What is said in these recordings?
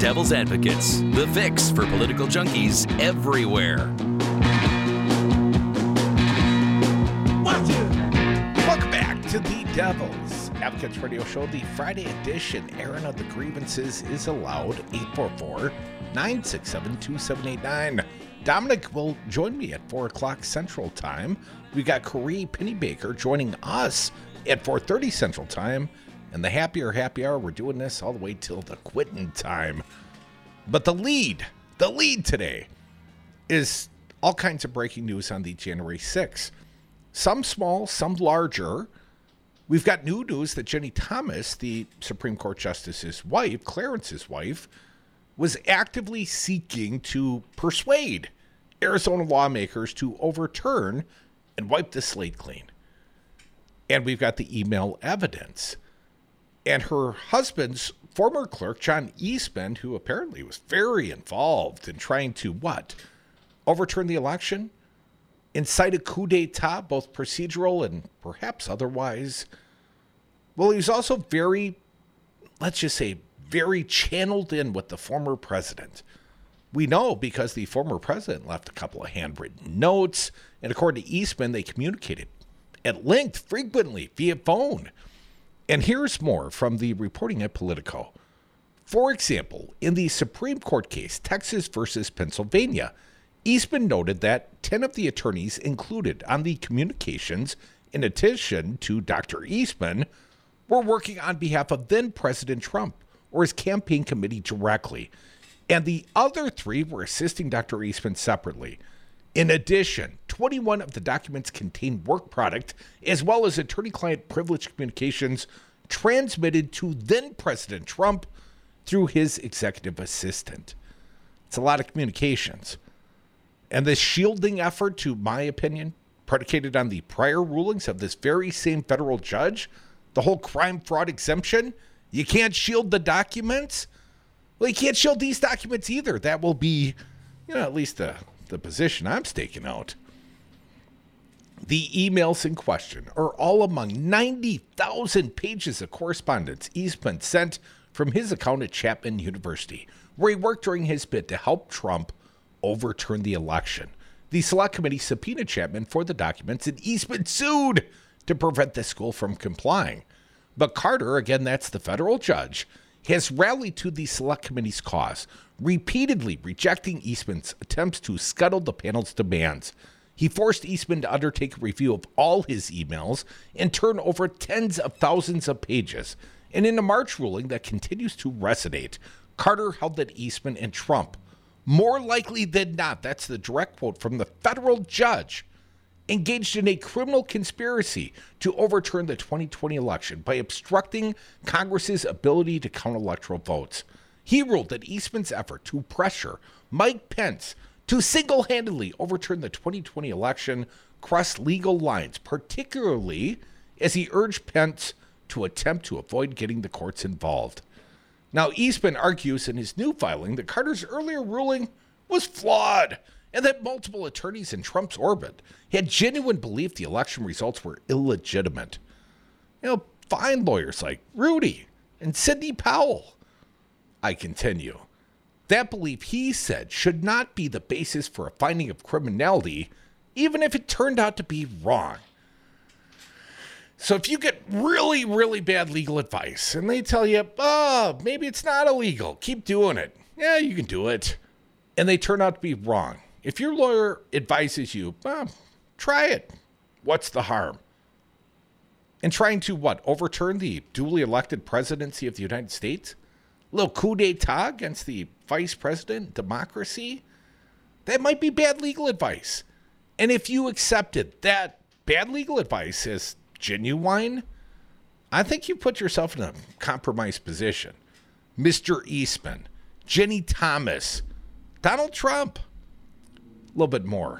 Devil's Advocates, the fix for political junkies everywhere. Welcome back to the Devil's Advocates Radio Show, the Friday edition. Airing of the grievances is allowed. 844-967-2789. Dominic will join me at 4 o'clock Central Time. We got Corey Pennybaker joining us at 4:30 Central Time. And the happier happy hour, we're doing this all the way till the quitting time. But the lead today is all kinds of breaking news on the January 6th. Some small, some larger. We've got new news that Jenny Thomas, the Supreme Court Justice's wife, Clarence's wife, was actively seeking to persuade Arizona lawmakers to overturn and wipe the slate clean. And we've got the email evidence. And her husband's former clerk, John Eastman, who apparently was very involved in trying to, overturn the election? Incite a coup d'etat, both procedural and perhaps otherwise. Well, he was also very channeled in with the former president. We know because the former president left a couple of handwritten notes, and according to Eastman, they communicated at length, frequently, via phone. And here's more from the reporting at Politico. For example, in the Supreme Court case, Texas versus Pennsylvania, Eastman noted that 10 of the attorneys included on the communications, in addition to Dr. Eastman, were working on behalf of then-President Trump or his campaign committee directly, and the other 3 were assisting Dr. Eastman separately. In addition, 21 of the documents contain work product as well as attorney-client privilege communications transmitted to then-President Trump through his executive assistant. It's a lot of communications. And this shielding effort, to my opinion, predicated on the prior rulings of this very same federal judge, the whole crime fraud exemption, you can't shield the documents. Well, you can't shield these documents either. That will be, at least the position I'm staking out. The emails in question are all among 90,000 pages of correspondence Eastman sent from his account at Chapman University, where he worked during his bid to help Trump overturn the election. The Select Committee subpoenaed Chapman for the documents, and Eastman sued to prevent the school from complying. But Carter, again, that's the federal judge, has rallied to the Select Committee's cause, repeatedly rejecting Eastman's attempts to scuttle the panel's demands. He forced Eastman to undertake a review of all his emails and turn over tens of thousands of pages. And in a March ruling that continues to resonate, Carter held that Eastman and Trump, more likely than not, that's the direct quote from the federal judge, engaged in a criminal conspiracy to overturn the 2020 election by obstructing Congress's ability to count electoral votes. He ruled that Eastman's effort to pressure Mike Pence to single-handedly overturn the 2020 election crossed legal lines, particularly as he urged Pence to attempt to avoid getting the courts involved. Now, Eastman argues in his new filing that Carter's earlier ruling was flawed and that multiple attorneys in Trump's orbit had genuine belief the election results were illegitimate. Fine lawyers like Rudy and Sidney Powell. I continue. That belief, he said, should not be the basis for a finding of criminality, even if it turned out to be wrong. So if you get really, really bad legal advice and they tell you, maybe it's not illegal, keep doing it. Yeah, you can do it. And they turn out to be wrong. If your lawyer advises you, try it. What's the harm? And trying to, overturn the duly elected presidency of the United States? A little coup d'etat against the vice president, democracy? That might be bad legal advice. And if you accepted that bad legal advice as genuine, I think you put yourself in a compromised position. Mr. Eastman, Jenny Thomas, Donald Trump. A little bit more.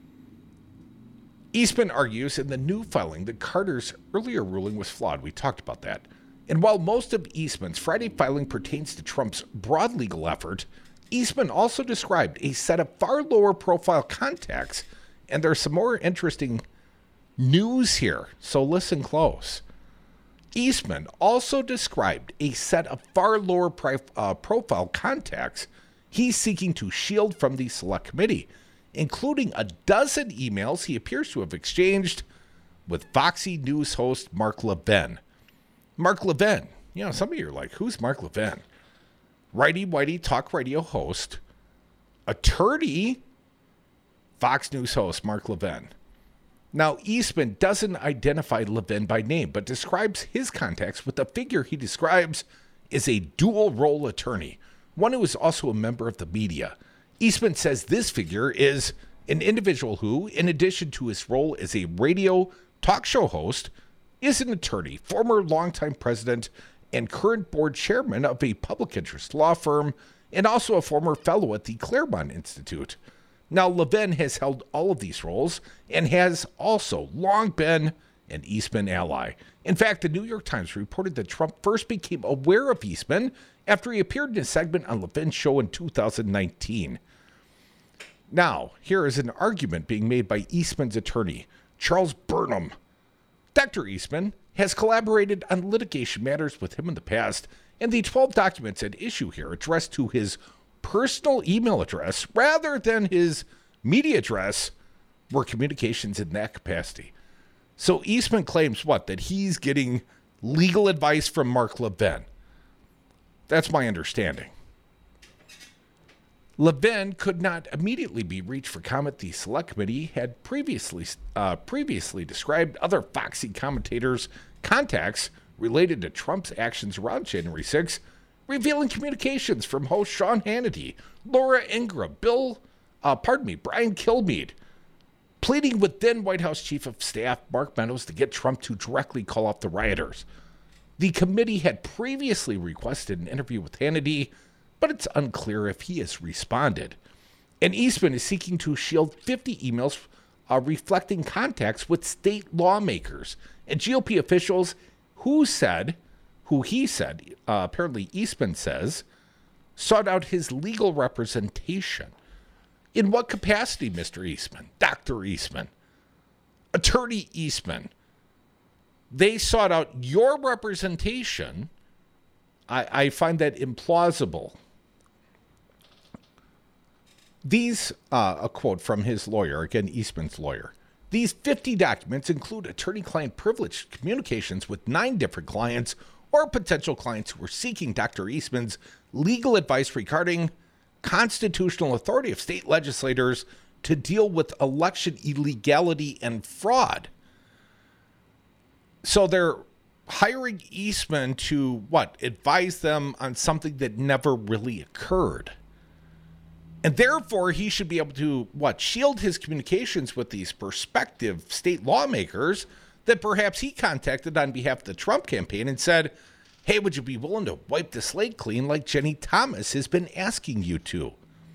Eastman argues in the new filing that Carter's earlier ruling was flawed. We talked about that. And while most of Eastman's Friday filing pertains to Trump's broad legal effort, Eastman also described a set of far lower profile contacts, and there's some more interesting news here, so listen close. Eastman also described a set of far lower profile contacts he's seeking to shield from the select committee, including a dozen emails he appears to have exchanged with Foxy News host Mark Levin. Mark Levin, some of you are like, who's Mark Levin? Righty-whitey talk radio host, attorney, Fox News host Mark Levin. Now, Eastman doesn't identify Levin by name, but describes his contacts with a figure he describes as a dual-role attorney, one who is also a member of the media. Eastman says this figure is an individual who, in addition to his role as a radio talk show host, is an attorney, former longtime president and current board chairman of a public interest law firm, and also a former fellow at the Claremont Institute. Now, Levin has held all of these roles and has also long been an Eastman ally. In fact, the New York Times reported that Trump first became aware of Eastman after he appeared in a segment on Levin's show in 2019. Now, here is an argument being made by Eastman's attorney, Charles Burnham. Dr. Eastman has collaborated on litigation matters with him in the past, and the 12 documents at issue here addressed to his personal email address rather than his media address were communications in that capacity. So Eastman claims that he's getting legal advice from Mark Levin. That's my understanding. Levin could not immediately be reached for comment. The select committee had previously described other Foxy commentators' contacts related to Trump's actions around January 6th, revealing communications from host Sean Hannity, Laura Ingraham, Brian Kilmeade, pleading with then White House Chief of Staff Mark Meadows to get Trump to directly call off the rioters. The committee had previously requested an interview with Hannity, but it's unclear if he has responded. And Eastman is seeking to shield 50 emails reflecting contacts with state lawmakers and GOP officials who he said, apparently Eastman says, sought out his legal representation. In what capacity, Mr. Eastman? Dr. Eastman? Attorney Eastman? They sought out your representation. I find that implausible. These, a quote from his lawyer, again, Eastman's lawyer, these 50 documents include attorney-client privileged communications with 9 different clients or potential clients who were seeking Dr. Eastman's legal advice regarding constitutional authority of state legislators to deal with election illegality and fraud. So they're hiring Eastman to, advise them on something that never really occurred. And therefore, he should be able to, shield his communications with these prospective state lawmakers that perhaps he contacted on behalf of the Trump campaign and said, hey, would you be willing to wipe the slate clean like Jenny Thomas has been asking you to?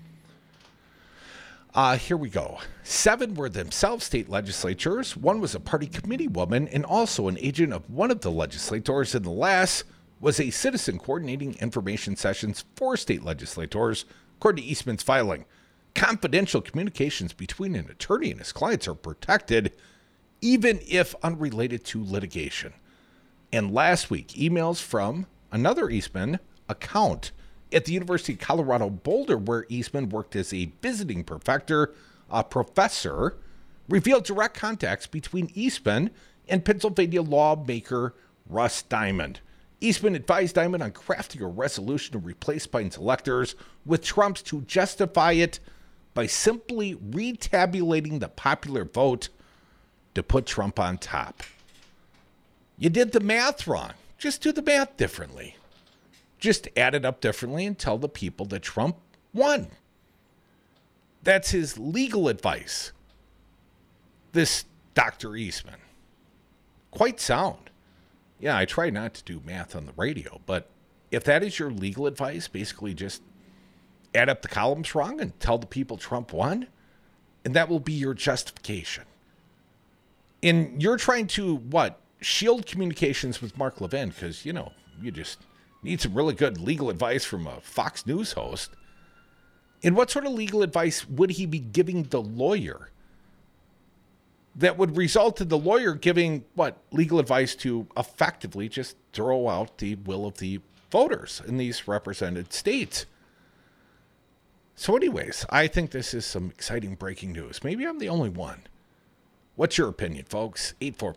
Here we go. 7 were themselves state legislatures. 1 was a party committee woman and also an agent of one of the legislators. And the last was a citizen coordinating information sessions for state legislators. According to Eastman's filing, confidential communications between an attorney and his clients are protected, even if unrelated to litigation. And last week, emails from another Eastman account at the University of Colorado Boulder, where Eastman worked as a visiting professor, revealed direct contacts between Eastman and Pennsylvania lawmaker Russ Diamond. Eastman advised Diamond on crafting a resolution to replace Biden's electors with Trump's to justify it by simply retabulating the popular vote to put Trump on top. You did the math wrong. Just do the math differently. Just add it up differently and tell the people that Trump won. That's his legal advice. This Dr. Eastman. Quite sound. Yeah, I try not to do math on the radio, but if that is your legal advice, basically just add up the columns wrong and tell the people Trump won, and that will be your justification. And you're trying to, shield communications with Mark Levin because, you just need some really good legal advice from a Fox News host. And what sort of legal advice would he be giving the lawyer? that would result in the lawyer giving legal advice to effectively just throw out the will of the voters in these represented states. So anyways, I think this is some exciting breaking news. Maybe I'm the only one. What's your opinion, folks?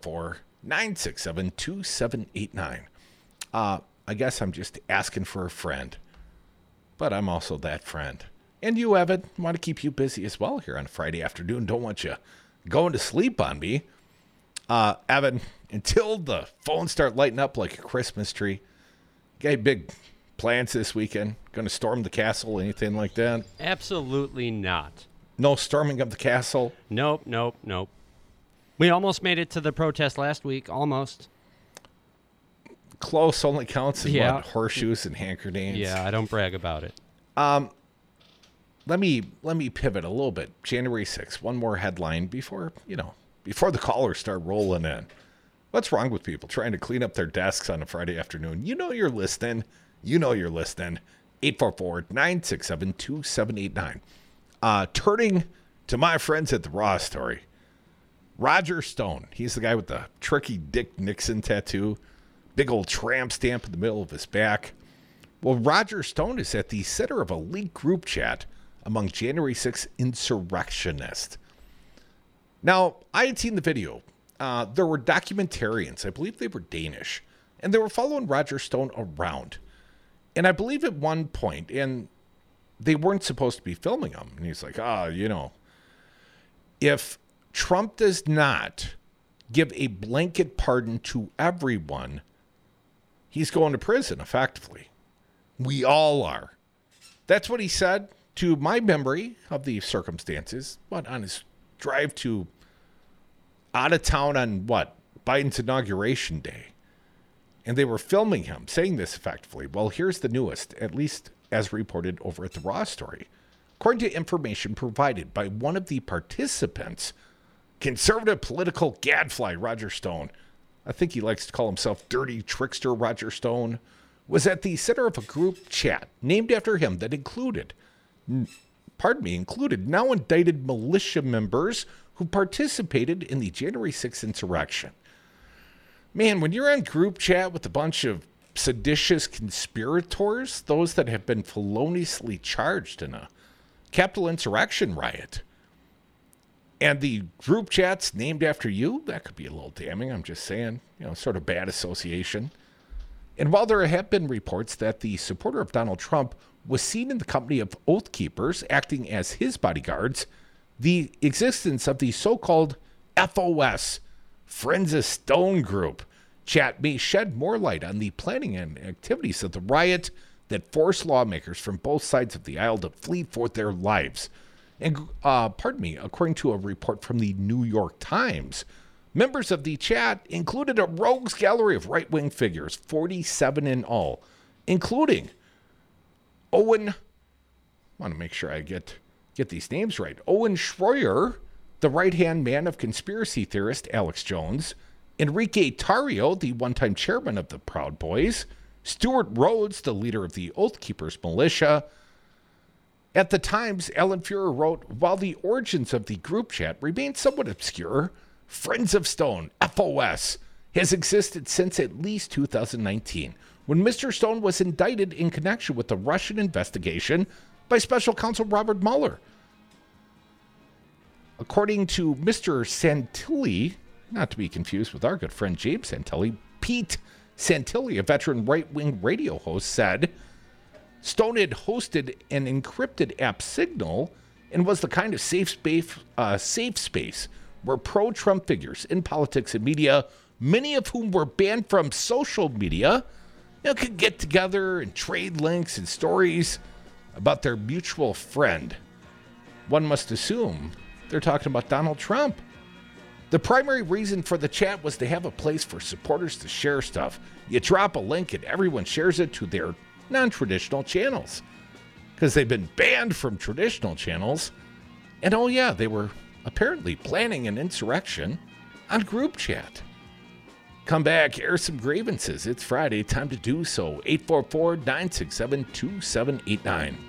844-967-2789. I guess I'm just asking for a friend, but I'm also that friend. And you, Evan, want to keep you busy as well here on a Friday afternoon. Don't want you going to sleep on me. Evan, until the phones start lighting up like a Christmas tree, got big plans this weekend? Going to storm the castle, anything like that? Absolutely not. No storming of the castle? Nope. We almost made it to the protest last week, almost. Close only counts in horseshoes and hand grenades. Yeah, I don't brag about it. Let me pivot a little bit. January 6th, one more headline before the callers start rolling in. What's wrong with people trying to clean up their desks on a Friday afternoon? You know you're listening. 844-967-2789. Turning to my friends at the Raw Story. Roger Stone. He's the guy with the tricky Dick Nixon tattoo. Big old tramp stamp in the middle of his back. Well, Roger Stone is at the center of a leaked group chat among January 6th insurrectionists. Now, I had seen the video. There were documentarians. I believe they were Danish. And they were following Roger Stone around. And I believe at one point, and they weren't supposed to be filming him. And he's like, if Trump does not give a blanket pardon to everyone, he's going to prison, effectively. We all are. That's what he said. To my memory of the circumstances, on his drive to out of town on Biden's inauguration day. And they were filming him saying this effectively. Well, here's the newest, at least as reported over at the Raw Story. According to information provided by one of the participants, conservative political gadfly Roger Stone, I think he likes to call himself dirty trickster Roger Stone, was at the center of a group chat named after him that included now indicted militia members who participated in the January 6th insurrection. Man, when you're on group chat with a bunch of seditious conspirators, those that have been feloniously charged in a Capitol insurrection riot, and the group chat's named after you, that could be a little damning. I'm just saying, sort of bad association. And while there have been reports that the supporter of Donald Trump was seen in the company of Oath Keepers acting as his bodyguards, the existence of the so-called FOS, Friends of Stone group, chat may shed more light on the planning and activities of the riot that forced lawmakers from both sides of the aisle to flee for their lives. And, according to a report from the New York Times, members of the chat included a rogues gallery of right-wing figures, 47 in all, including Owen, I want to make sure I get these names right, Owen Schroyer, the right-hand man of conspiracy theorist Alex Jones, Enrique Tarrio, the one-time chairman of the Proud Boys, Stuart Rhodes, the leader of the Oath Keepers militia. At the Times, Alan Fuhrer wrote, while the origins of the group chat remain somewhat obscure, Friends of Stone, FOS, has existed since at least 2019, when Mr. Stone was indicted in connection with the Russian investigation by Special Counsel Robert Mueller. According to Mr. Santilli, not to be confused with our good friend James Santilli, Pete Santilli, a veteran right-wing radio host, said Stone had hosted an encrypted app Signal and was the kind of safe space where pro-Trump figures in politics and media, many of whom were banned from social media, could get together and trade links and stories about their mutual friend. One must assume they're talking about Donald Trump. The primary reason for the chat was to have a place for supporters to share stuff. You drop a link and everyone shares it to their non-traditional channels, because they've been banned from traditional channels. And they were apparently planning an insurrection on group chat. Come back, air some grievances. It's Friday, time to do so. 844-967-2789.